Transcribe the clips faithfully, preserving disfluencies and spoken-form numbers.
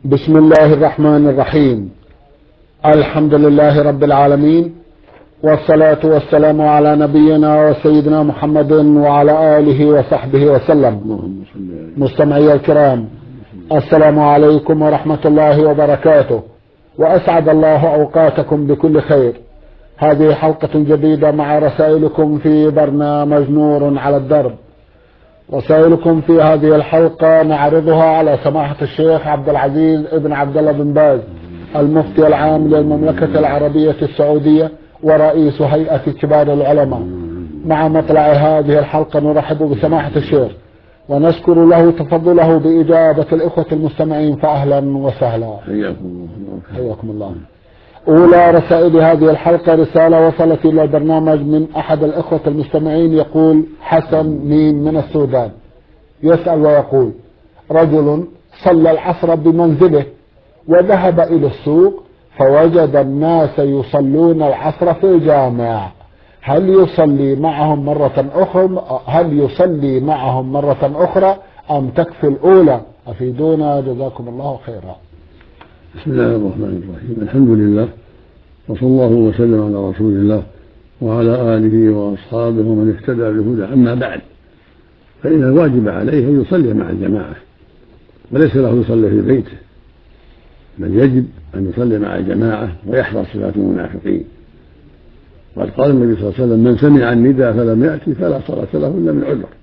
بسم الله الرحمن الرحيم. الحمد لله رب العالمين، والصلاة والسلام على نبينا وسيدنا محمد وعلى آله وصحبه وسلم. مستمعي الكرام، السلام عليكم ورحمة الله وبركاته، وأسعد الله أوقاتكم بكل خير. هذه حلقة جديدة مع رسائلكم في برنامج نور على الدرب. رسائلكم في هذه الحلقة نعرضها على سماحة الشيخ عبد العزيز ابن عبد الله بن باز، المفتي العام للمملكة العربية السعودية ورئيس هيئة كبار العلماء. مع مطلع هذه الحلقة نرحب بسماحة الشيخ ونشكر له تفضله بإجابة الإخوة المستمعين، فأهلا وسهلا. حياكم الله. أولى رسائل هذه الحلقة رسالة وصلت إلى البرنامج من أحد الإخوة المستمعين، يقول حسن ميم من السودان، يسأل ويقول: رجل صلى العصر بمنزله وذهب إلى السوق فوجد الناس يصلون العصر في الجامع، هل يصلي معهم مرة أخرى هل يصلي معهم مرة أخرى أم تكفي الأولى؟ أفيدونا جزاكم الله خيرا. بسم الله الرحمن الرحيم. الحمد لله، وصلى الله وسلم على رسول الله وعلى آله وأصحابه ومن اهتدى بهداه. أما بعد، فإن الواجب عليه أن يصلي مع الجماعة، وليس له يصلي في بيته، بل يجب أن يصلي مع الجماعة ويحذر صفات المنافقين. وقد قال النبي صلى الله عليه وسلم: من سمع النداء فلم يأتي فلا صلاة له إلا من عذر.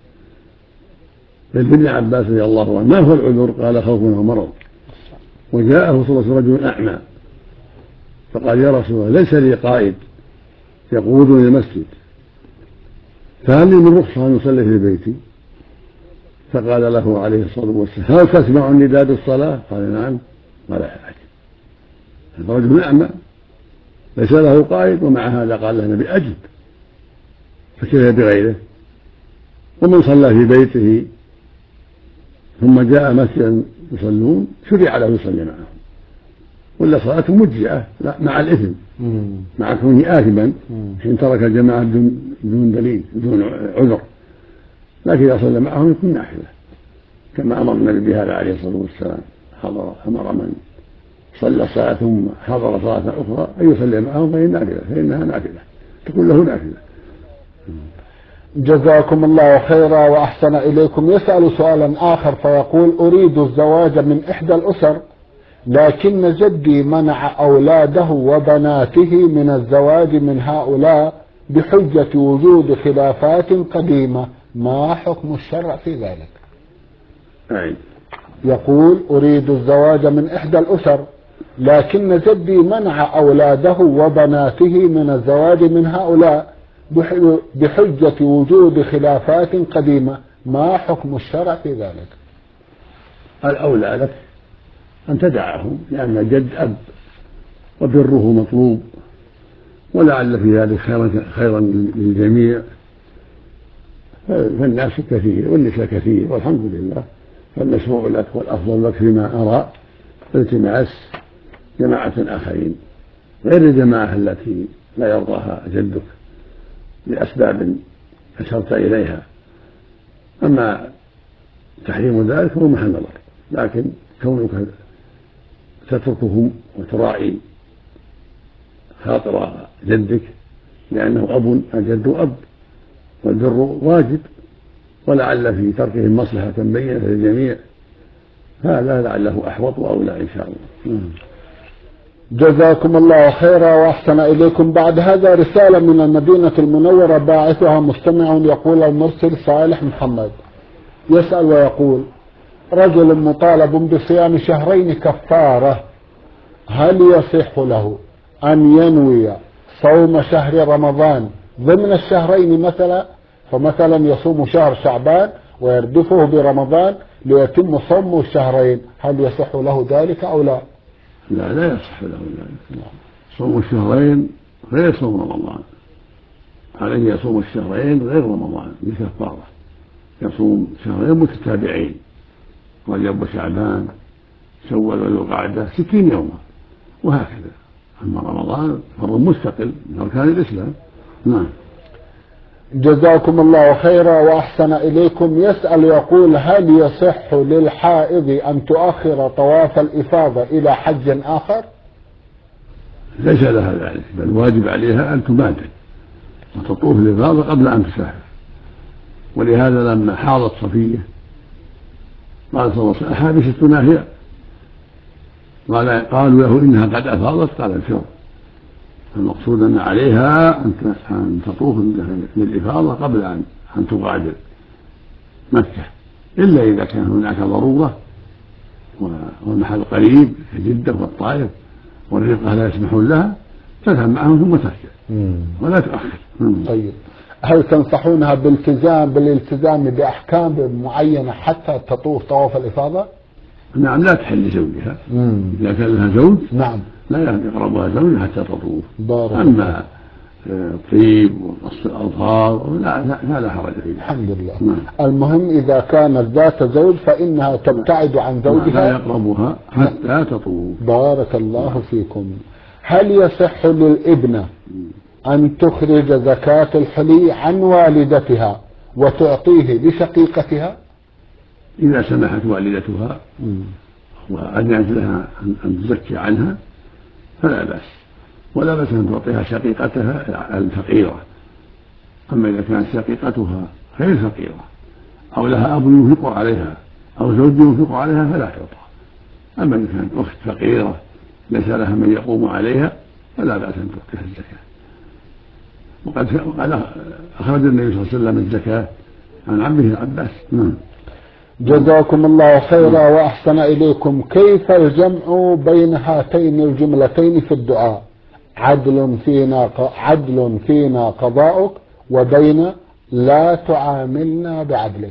لابن عباس رضي الله عنه: ما هو العذر؟ قال: خوف ومرض. وجاءه صلى الله عليه وسلم رجل أعمى فقال: يا رسول الله، ليس لي قائد يقودني المسجد، فهل لي من رخصة أن يصلي في بيتي؟ فقال له عليه الصلاة والسلام: هل تسمع النداء بالصلاة؟ قال: نعم. قال: حاجة. هذا رجل أعمى ليس له قائد، ومع هذا قال له النبي: أجب. فكيف بغيره؟ ومن صلى في بيته ثم جاء مسجدا يصلون شرع له يصلي معهم، ولا صلاته مجزئة مع الإثم، مع كونه آثما حين ترك الجماعة بدون دليل بدون عذر، لكن إذا صلى معهم يكون نافلة، كما أمر النبي بهذا عليه الصلاة والسلام. حضر أمر من صلى صلاة ثم حضر صلاة أخرى أن يصلي معهم فإن نافلة فإنها نافلة تكون له نافلة. جزاكم الله خيرا وأحسن إليكم. يسأل سؤالا آخر فيقول: أريد الزواج من إحدى الأسر، لكن جدي منع أولاده وبناته من الزواج من هؤلاء بحجة وجود خلافات قديمة، ما حكم الشرع في ذلك؟ أي. يقول: أريد الزواج من إحدى الأسر، لكن جدي منع أولاده وبناته من الزواج من هؤلاء بحجة وجود خلافات قديمة، ما حكم الشرع في ذلك؟ الأولى لك أن تدعهم، لأن الجد أب وبره مطلوب، ولعل في ذلك خيرا خيرا للجميع، فالناس كثير والنساء كثير والحمد لله، فالمشروع لك والأفضل لك فيما أرى التماس جماعة آخرين غير الجماعة التي لا يرضاها جدك لأسباب أشرت إليها. أما تحريم ذلك هو محل نظر، لكن كونك تتركهم وتراعي خاطر جدك لأنه أب، الجد أب والبر واجب، ولعل في تركهم مصلحة بينة للجميع، هذا لعله أحوط وأولى إن شاء الله. جزاكم الله خيرا وأحسن إليكم. بعد هذا رسالة من المدينة المنورة باعثها مستمع يقول: المرسل صالح محمد، يسأل ويقول: رجل مطالب بصيام شهرين كفارة، هل يصح له أن ينوي صوم شهر رمضان ضمن الشهرين مثلا، فمثلا يصوم شهر شعبان ويردفه برمضان ليتم صوم الشهرين، هل يصح له ذلك أو لا؟ لا لا يصح له ذلك. صوم الشهرين غير صوم رمضان، عليه يصوم الشهرين غير رمضان بكفارة، يصوم شهرين متتابعين، رجب وشعبان شوال وذو القعدة ستين يوما وهكذا. أما رمضان فرض مستقل من أركان الإسلام. نعم. جزاكم الله خيرا وأحسن إليكم. يسأل يقول: هل يصح للحائض أن تؤخر طواف الإفاضة إلى حج آخر؟ ليس لها ذلك، بل واجب عليها أن تبادر وتطوف الإفاضة قبل أن تسافر. ولهذا لما حاضت صفية قال صلى الله عليه وسلم: حابستنا هي؟ قالوا له: إنها قد أفاضت. قال: الفر. المقصود أن عليها أن تطوف للإفاضة قبل أن تغادر مكة، إلا إذا كان هناك ضرورة والمحل قريب كجدة والطائف والرفقة لا يسمحون لها، تذهب معهم ثم ترجع ولا تؤخر. طيب، هل تنصحونها بالالتزام بالالتزام بأحكام معينة حتى تطوف طواف الإفاضة؟ نعم، لا تحل لزوجها. إذا كان لها زوج نعم لا يقربها زوج حتى تطوف. بارك. أما الطيب وقص الأظفار لا لا لا حرج فيه. الحمد لله. نعم. المهم إذا كانت ذات زوج فإنها تبتعد عن زوجها، لا يقربها حتى تطوف. بارك الله نعم. فيكم. هل يصح للابنة أن تخرج زكاة الحلي عن والدتها وتعطيه لشقيقتها؟ إذا سمحت والدتها وأذنت لها أن تزكي عنها فلا بأس، ولا بأس أن تعطيها شقيقتها الفقيرة. أما إذا كانت شقيقتها غير فقيرة أو لها أب ينفق عليها أو زوج ينفق عليها فلا تعطى. أما إذا كانت أخت فقيرة ليس لها من يقوم عليها فلا بأس أن تعطيها الزكاة. وقد أخرج النبي صلى الله عليه وسلم الزكاة عن عمه العباس. نعم. جزاكم الله خيرا وأحسن إليكم. كيف الجمع بين هاتين الجملتين في الدعاء: عدل فينا عدل فينا قضاؤك وبين لا تعاملنا بعدلك؟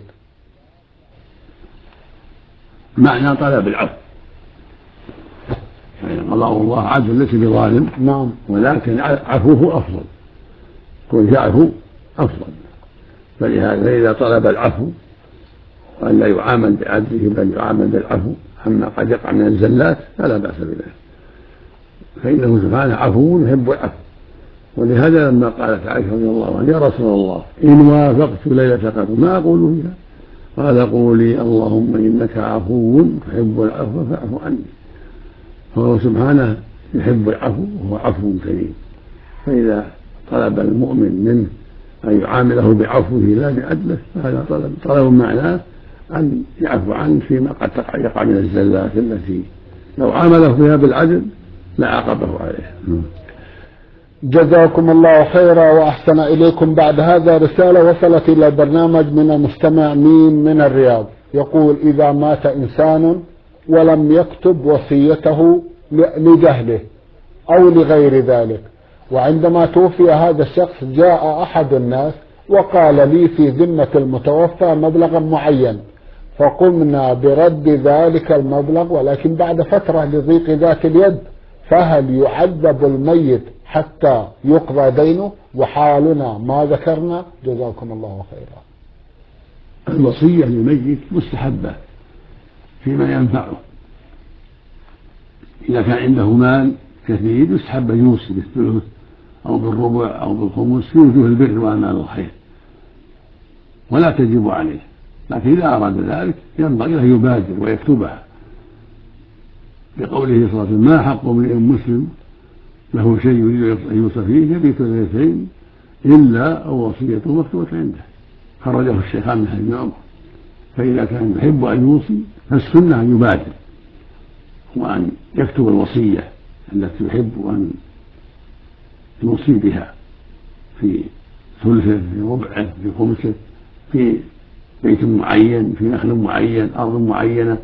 معنى طلب العفو، يعني قضاء الله عدل ليس بظالم. نعم. ولكن عفوه أفضل، كن يعفو أفضل. فلهذا إذا طلب العفو وأن لا يعامل بعدله بل يعامل بالعفو عما قد يقع من الزلات فلا بأس بذلك، فإنه سبحانه عفو يحب العفو. ولهذا لما قالت عائشة رضي الله عنها: يا رسول الله إن وافقت ليلة قدر ما أقول فيها؟ قال: قولي اللهم إنك عفو تحب العفو فاعف عني. فهو سبحانه يحب العفو وهو عفو كريم، فإذا طلب المؤمن منه أن يعامله بعفوه لا بعدله فهذا طلب طلب معناه أن يعفو عنه فيما قد يقع من الزلات التي لو عامله فيها بالعدل لعاقبه عليها. جزاكم الله خيرا وأحسن إليكم. بعد هذا رسالة وصلت إلى البرنامج من المستمع مين من الرياض، يقول: إذا مات إنسان ولم يكتب وصيته لجهله أو لغير ذلك، وعندما توفي هذا الشخص جاء أحد الناس وقال لي في ذمة المتوفى مبلغا معين، فقمنا برد ذلك المبلغ ولكن بعد فترة لضيق ذات اليد، فهل يعذب الميت حتى يقضى دينه وحالنا ما ذكرنا؟ جزاكم الله خيرا. الوصية للميت مستحبة فيما ينفعه. إذا كان عنده مال كثير يستحب أن يوصي بالثلث أو بالربع أو بالخمس في وجوه البر وأعمال الخير ولا تجب عليه، لكن إذا أراد ذلك ينبغي له يبادر ويكتبها، لقوله صلى الله عليه وسلم: ما حق امرئ مسلم له شيء يريد أن يوصى فيه يبيت ليلتين إلا أو وصيته مكتوبة عنده، خرجه الشيخان من حديث عمر. فإذا كان يحب أن يوصي فالسنة أن يبادر وأن يكتب الوصية التي يحب أن يوصي بها في ثلثه في ربعه في خمسه في بيت معين في نخل معين أرض معينة،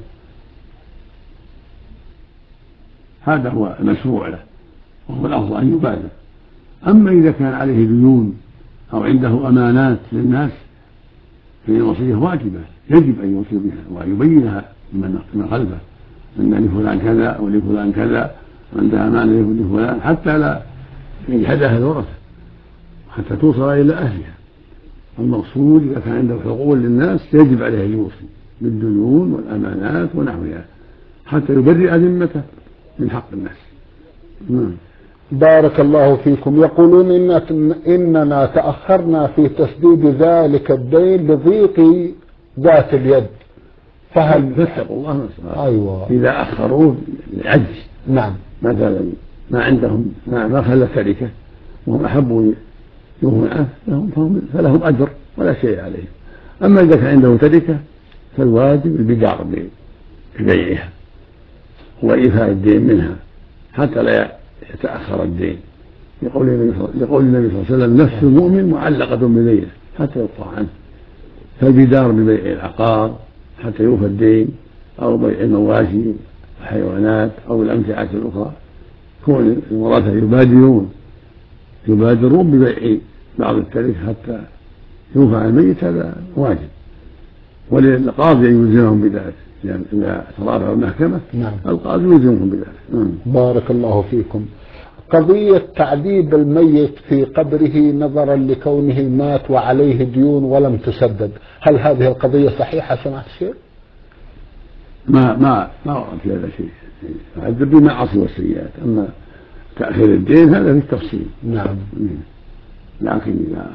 هذا هو المشروع له وهو الأفضل أن يبادر. أما إذا كان عليه ديون أو عنده أمانات للناس فإن الوصية واجبة، يجب أن يوصي بها ويبينها من خلفه أن لفلان كذا أو لفلان كذا وعنده أمانة لفلان حتى لا يجحدها الورثة، حتى توصل إلى أهلها. المقصود إذا كان عنده حقوق للناس يجب عليه أن يوصي بالديون والأمانات ونحوها حتى يبرئ ذمته من حق الناس. بارك الله فيكم. يقولون إن إننا تأخرنا في تسديد ذلك الدين لضيق ذات اليد، فهل فاتقوا الله نصرا. أيوة. إذا أخروه لعجز، نعم، مثلا ما عندهم ما, ما خلى تركة وهم أحبوا يوفوا عنه فلهم أجر ولا شيء عليهم. أما إذا كان عنده تركة فالواجب البدار ببيعها وإيفاء الدين منها حتى لا يتأخر الدين، يقول النبي صلى الله عليه وسلم نفس المؤمن معلقة بدينه حتى يقطع عنه. فالبدار ببيع العقار حتى يوفى الدين، أو بيع المواشي الحيوانات أو الأمتعة الأخرى، كون الورثة يبادرون يبادرون ببيع بعض التركة حتى يوفى عن الميت، هذا واجب، وللقاضي أن يلزمهم بذلك، يعني إذا ترافعوا المحكمة نعم. القاضي يلزمهم بذلك. بارك الله فيكم. قضية تعذيب الميت في قبره نظرا لكونه مات وعليه ديون ولم تسدد، هل هذه القضية صحيحة سماحة الشيخ؟ ما ما ما ورد في هذا شيء، يعذب بالمعاصي والسيئات، أما تأخير الدين هذا في التفصيل. نعم. لكن إذا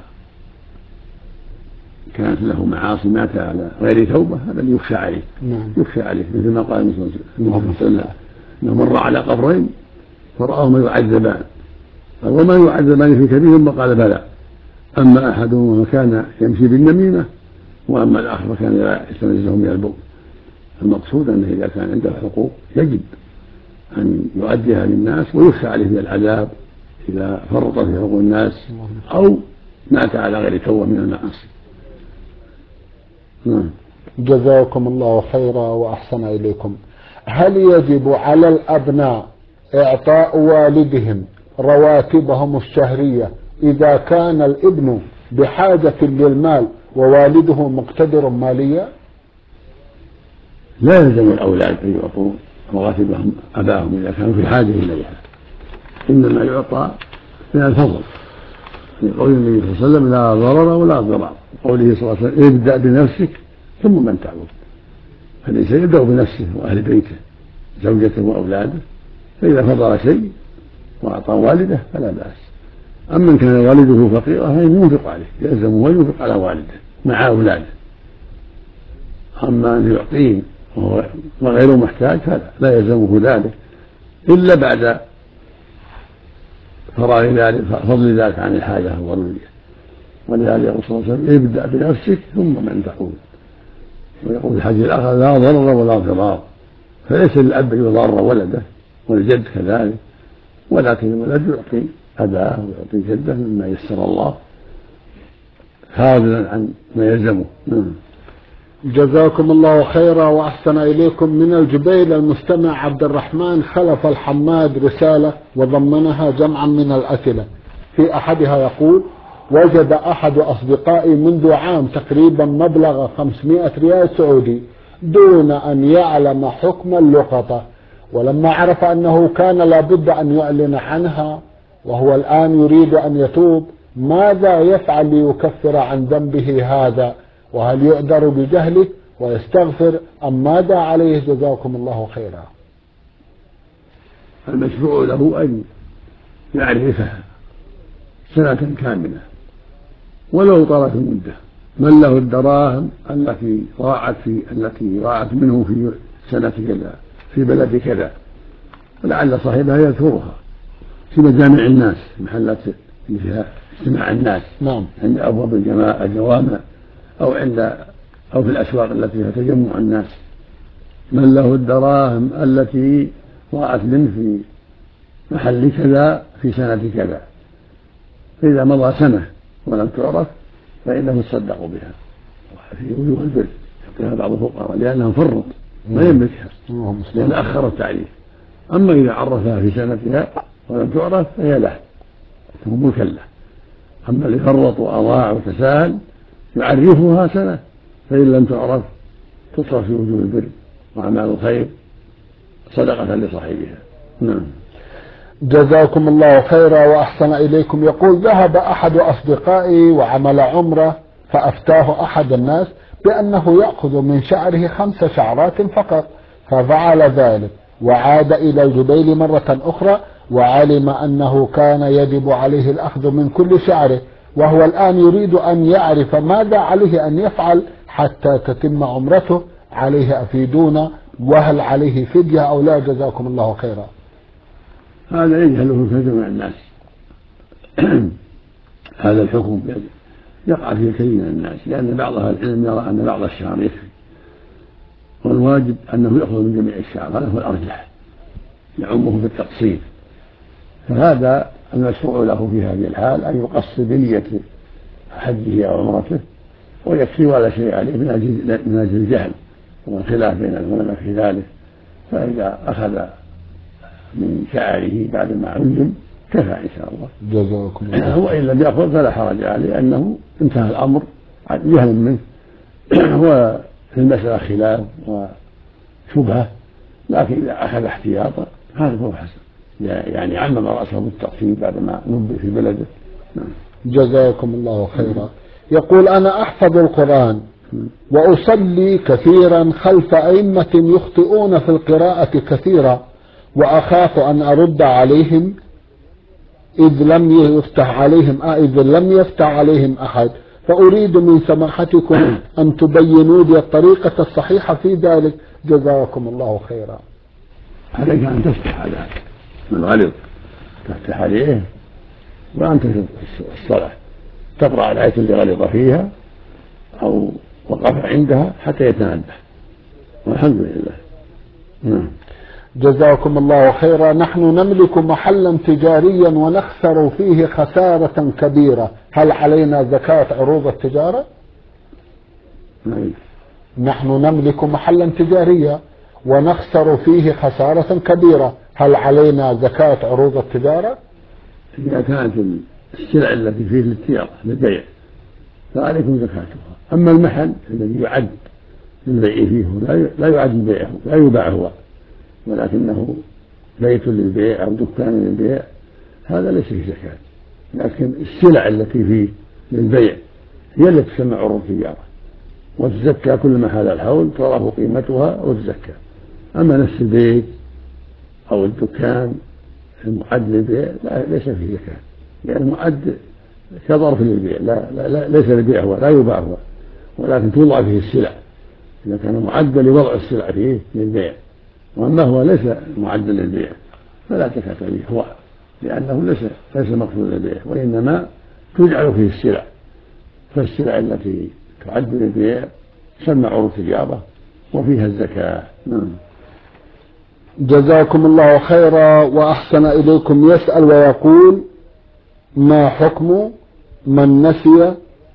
كانت له معاصي مات على غير توبة هذا يخشى عليه. نعم. يخشى عليه مثل ما قال النبي صلى الله عليه وسلم انه مر على قبرين فرآهما يعذبان، وما يعذبان في كبير ثم قال بلى، أما أحدهما كان يمشي بالنميمة وأما الآخر كان لا يستنزه من البغض. المقصود أنه إذا كان عنده حقوق يجب أن يؤديها للناس ويخشى عليه بالعذاب إذا فرط في حقوق الناس أو مات على غير توبة من المعاصي. جزاكم الله خيرا وأحسن إليكم. هل يجب على الأبناء إعطاء والدهم رواتبهم الشهرية إذا كان الابن بحاجة للمال ووالده مقتدر ماليا؟ لا يلزم الأولاد أن يعطوا رواتبهم أباهم إذا كانوا في حاجة إليها، إنما يعطى من الفضل، لقول النبي صلى الله عليه وسلم لا ضرر ولا ضرار، قوله صلى الله عليه وسلم ابدأ بنفسك ثم من تعود، فليس يبدأ بنفسه وأهل بيته زوجته وأولاده، فإذا فضل شيء وأعطى والده فلا بأس. أما إن كان والده فقيرا فإنه ينفق عليه، يلزمه وينفق على والده مع أولاده. أما أن يعطيه وهو غير محتاج فلا لا يلزمه ذلك إلا بعد فراغ ذلك فضل ذلك عن الحاجة الضرورية. ولذلك يقول صلى الله عليه وسلم ابدأ بنفسك ثم من تعود. ويقول الحديث الآخر لا ضرر ولا ضرار، فليس للأب يضار ولده والجد كذلك، ولكن الولد يعطي أباه ويعطي جده مما يسر الله فاضلا عن ما يلزمه. جزاكم الله خيرا وأحسن إليكم. من الجبيل المستمع عبد الرحمن خلف الحماد رسالة وضمنها جمعا من الأسئلة، في أحدها يقول: وجد أحد أصدقائي منذ عام تقريبا مبلغ خمسمائة ريال سعودي دون أن يعلم حكم اللقطة، ولما عرف أنه كان لابد أن يعلن عنها وهو الآن يريد أن يتوب، ماذا يفعل ليكفر عن ذنبه هذا؟ وهل يؤذر بجهله ويستغفر أم ماذا عليه؟ جزاكم الله خيرا. المشروع له أن يعرفها سنة كاملة ولو طالت المدة، من له الدراهم التي ضاعت في التي ضاعت منه في سنة كذا في بلد كذا، ولعل صاحبها يذكرها في مجامع الناس، محلات اللي فيها اجتماع الناس، نعم، عند أبواب الجوامع أو عند أو في الأسواق التي فيها تجمع الناس، من له الدراهم التي ضاعت منه في محل كذا في سنة كذا، فإذا مضى سنة ولم تعرف فإنه يتصدق بها في وجوه البر، يعطيها بعض الفقراء لأنها فرط ما يملكها لأن أخر التعريف. أما إذا عرفها في سنتها ولم تعرف فهي له هو ملكا له. أما اللي فرط وأضاع وتساهل يعرفها سنة، فإن لم تعرف تصرف في وجوه البر وأعمال الخير صدقة لصاحبها. نعم. جزاكم الله خيرا وأحسن إليكم. يقول: ذهب أحد أصدقائي وعمل عمرة فأفتاه أحد الناس بأنه يأخذ من شعره خمس شعرات فقط، ففعل ذلك وعاد إلى الجبيل مرة أخرى وعلم أنه كان يجب عليه الأخذ من كل شعره، وهو الآن يريد أن يعرف ماذا عليه أن يفعل حتى تتم عمرته، عليه أفيدونا، وهل عليه فدية أو لا؟ جزاكم الله خيرا. هذا يجهله كثير من الناس. هذا الحكم يقع في كثير من الناس، لأن بعض أهل العلم يرى أن بعض الشعر يكفي، والواجب أنه يأخذ من جميع الشعر، هذا هو الأرجح، يعمه بالتقصير. فهذا المشروع له في هذه الحال أن يقصر بنية حجه أو عمرته ويكفي ولا شيء عليه من أجل من أجل الجهل والخلاف بين العلماء في ذلك. فإذا أخذ من شعره بعد ما علم كفى إن شاء الله. جزاكم الله. وإن لم يأخذ فلا حرج عليه، أنه انتهى الأمر جهلا منه. هو في المسألة خلاف وشبهة، لكن إذا أخذ احتياطا هذا هو حسن، يعني عمم رأسه بالتقسيم بعد ما نبئ في بلده. جزاكم الله خيرا. يقول: أنا أحفظ القرآن وأصلي كثيرا خلف أئمة يخطئون في القراءة كثيرا، وأخاف أن أرد عليهم إذ لم يفتح عليهم إذ لم يفتح عليهم أحد، فأريد من سماحتكم أن تبينوا لي الطريقة الصحيحة في ذلك، جزاكم الله خيرا. عليك أن تفتح على من غلط، تفتح عليه وأنت في الصلاة تقرأ الآية اللي غلط فيها أو وقف عندها حتى يتنبه، والحمد لله. نعم. جزاكم الله خيرا. نحن نملك محلا تجاريا ونخسر فيه خسارة كبيرة، هل علينا زكاة عروض التجارة؟ نعم. نحن نملك محلا تجاريا ونخسر فيه خسارة كبيرة، هل علينا زكاة عروض التجارة؟ إذا كانت السلع التي فيه للتجارة للبيع فعليكم زكاتها. أما المحل الذي يعد للبيع فيه لا يعد البيع، لا يباع هو، ولكنه بيت للبيع أو دكان للبيع، هذا ليس فيه زكاة. لكن السلع التي فيه للبيع هي التي تسمى عروض التجارة، وتزكى كل ما حال الحول تعرف قيمتها وتزكى. أما نفس البيت أو الدكان المعد للبيع لا ليس فيه زكاة، يعني المعد كظرف للبيع، لا, لا, لا ليس للبيع هو، لا يباع هو، ولكن توضع فيه السلع إذا كان معدا لوضع السلع فيه للبيع. وأما هو ليس معدا للبيع فلا زكاة فيه هو، لأنه ليس ليس مقصود للبيع، وإنما تجعل فيه السلع. فالسلع التي تعد للبيع تسمى عروض تجارة وفيها الزكاة. نعم. جزاكم الله خيرا وأحسن إليكم. يسأل ويقول: ما حكم من نسي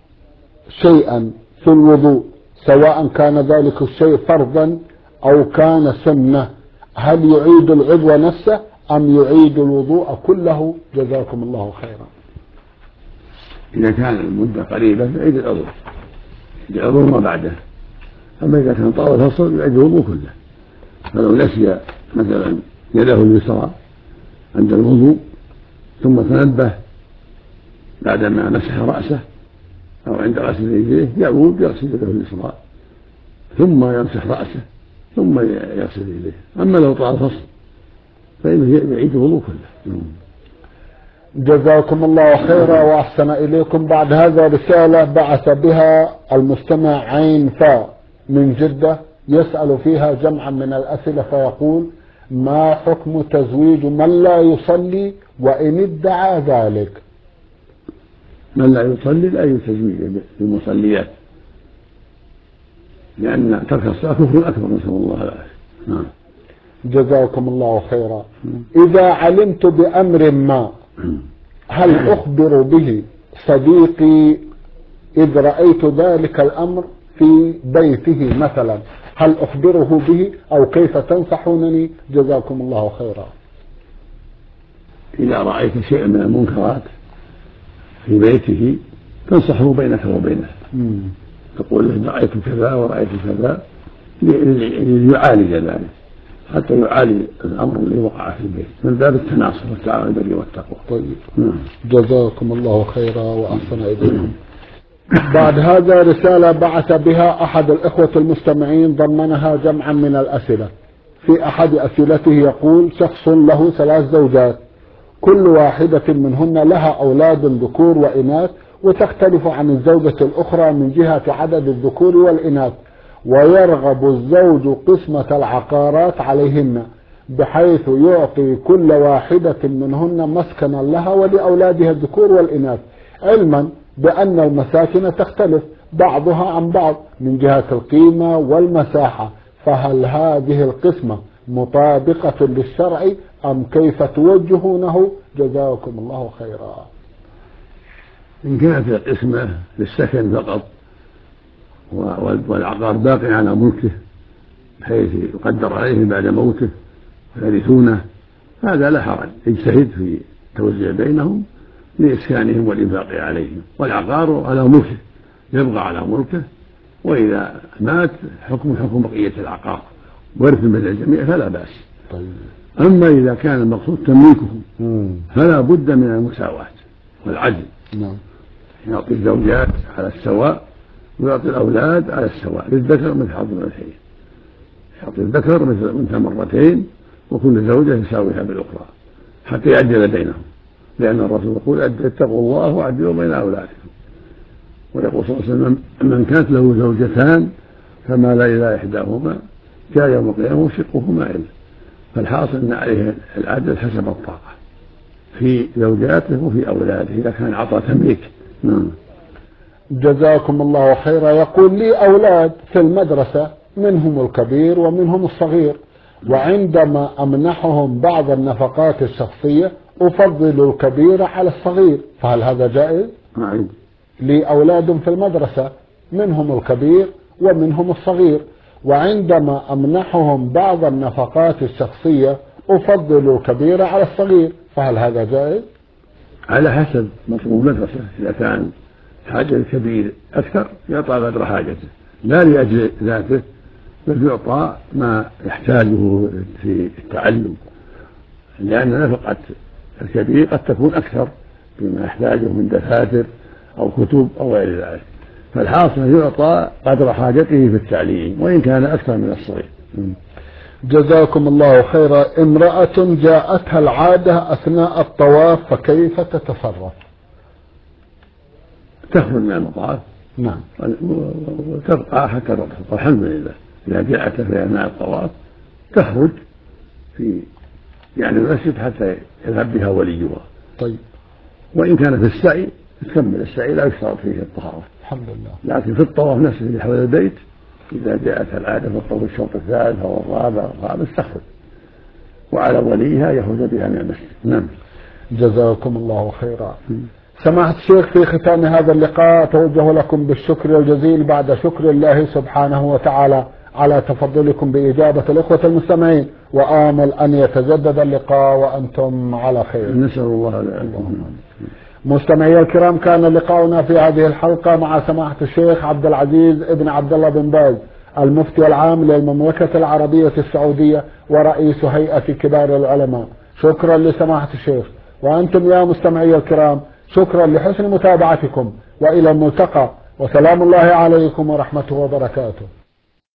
شيئا في الوضوء سواء كان ذلك الشيء فرضا أو كان سنة، هل يعيد العضو نفسه أم يعيد الوضوء كله؟ جزاكم الله خيرا. إذا كان المدة قريبة يعيد العضو العضو ما بعده، أما إذا كان طال الفصل يعيد الوضوء كله. فلو نسي مثلا يده اليسرى عند الوضوء ثم تنبه بعدما مسح رأسه أو عند غسل يديه يعود يغسل يده اليسرى ثم يمسح رأسه ثم يغسل يديه. أما لو طال الفصل فإنه يعيد الوضوء كله. جزاكم الله خيرا وأحسن إليكم. بعد هذا رسالة بعث بها المستمع عين فاء من جدة، يسأل فيها جمعا من الأسئلة فيقول: ما حكم تزويج من لا يصلي وإن ادعى ذلك؟ من لا يصلي لا يتزوج بالمصليات، لأن ترك الصلاة كفر أكبر، نسأل الله العافية. نعم. جزاكم الله خيرا. إذا علمت بأمر ما هل أخبر به صديقي إذ رأيت ذلك الأمر في بيته مثلا، هل أخبره به أو كيف تنصحونني؟ جزاكم الله خيرا. إذا رأيت شيء من المنكرات في بيته تنصحه بينك وبينه، تقول له رأيت كذا ورأيت كذا ليعالج ذلك حتى يعالج الأمر اللي وقع في البيت من باب التناصح والتعاون البر والتقوى. طيب. جزاكم الله خيرا وأحسن إليكم. بعد هذا رسالة بعث بها أحد الإخوة المستمعين ضمنها جمعا من الأسئلة. في أحد أسئلته يقول: شخص له ثلاث زوجات كل واحدة منهن لها أولاد ذكور وإناث، وتختلف عن الزوجة الأخرى من جهة عدد الذكور والإناث، ويرغب الزوج قسمة العقارات عليهن بحيث يعطي كل واحدة منهن مسكنا لها ولأولادها الذكور والإناث، علما بأن المساكن تختلف بعضها عن بعض من جهة القيمة والمساحة، فهل هذه القسمة مطابقة للشرع أم كيف توجهونه؟ جزاكم الله خيرا. إن كانت القسمة للسكن فقط والعقار باقي على ملكه بحيث يقدر عليه بعد موته ويرثونه، هذا لا حرج، يجتهد في التوزيع بينهم لإسكانهم والإنفاق عليهم، والعقار على ملكه يبقى على ملكه، وإذا مات حكم حكم بقية العقار ورث من الجميع فلا بأس. طيب. أما إذا كان المقصود تمليكهم فلا بد من المساواة والعدل. نعم. يعطي الزوجات على السواء ويعطي الأولاد على السواء، للذكر مثل حظ الأنثيين، يعطي الذكر مثل مرتين وكل زوجة يساويها بالأخرى حتى يعدل بينهم، لأن الرسول يقول اتقوا الله وعدلوا بين أولادكم، ويقول صلى الله عليه وسلم من كانت له زوجتان فمال إلى إحداهما جاء يوم القيامة وشقه مائل، فالحاصل أن عليه العدل حسب الطاقة في زوجاته وفي أولاده إذا كان عطى تمليك. نعم. جزاكم الله خيرا. يقول لي أولاد في المدرسة منهم الكبير ومنهم الصغير، وعندما أمنحهم بعض النفقات الشخصية أفضل الكبير على الصغير، فهل هذا جائز؟ نعم. لي أولاد في المدرسة منهم الكبير ومنهم الصغير، وعندما أمنحهم بعض النفقات الشخصية أفضل الكبير على الصغير، فهل هذا جائز؟ على حسب مطلوب المدرسة، إذا كان حاجة الكبير أكثر يعطى قدر حاجته لا لأجل ذاته، بل يعطى ما يحتاجه في التعلم، لأن نفقة الكبير قد تكون أكثر بما يحتاجه من دفاتر أو كتب أو غير ذلك، فالحاصل يعطى قدر حاجته في التعليم وإن كان أكثر من الصغير. جزاكم الله خيرا. امرأة جاءتها العادة أثناء الطواف فكيف تتصرف؟ تخرج من المطاف. نعم. وتبقى حتى تطهر، والحمد لله. إذا جاءت في أثناء الطواف تخرج في يعني المسجد حتى يذهب بها وليها. طيب. وإن كان في السعي تكمل السعي لا يشترط فيه الطهارة. الحمد لله. لكن في الطواف نفسه اللي حول البيت إذا جاءت العادة في الطواف الشوط الثالث أو الرابع والخامس تخرج، وعلى وليها يخرج بها من المسجد. نعم. جزاكم الله خيرا. سماحة الشيخ، في ختام هذا اللقاء أتوجه لكم بالشكر الجزيل بعد شكر الله سبحانه وتعالى على تفضلكم بإجابة الإخوة المستمعين، وآمل أن يتجدد اللقاء وأنتم على خير. نسأل الله لكم. مستمعي الكرام، كان لقاؤنا في هذه الحلقة مع سماحة الشيخ عبد العزيز ابن عبد الله بن باز المفتي العام للمملكة العربية السعودية ورئيس هيئة كبار العلماء. شكرا لسماحة الشيخ، وأنتم يا مستمعي الكرام شكرا لحسن متابعتكم، وإلى الملتقى، وسلام الله عليكم ورحمته وبركاته.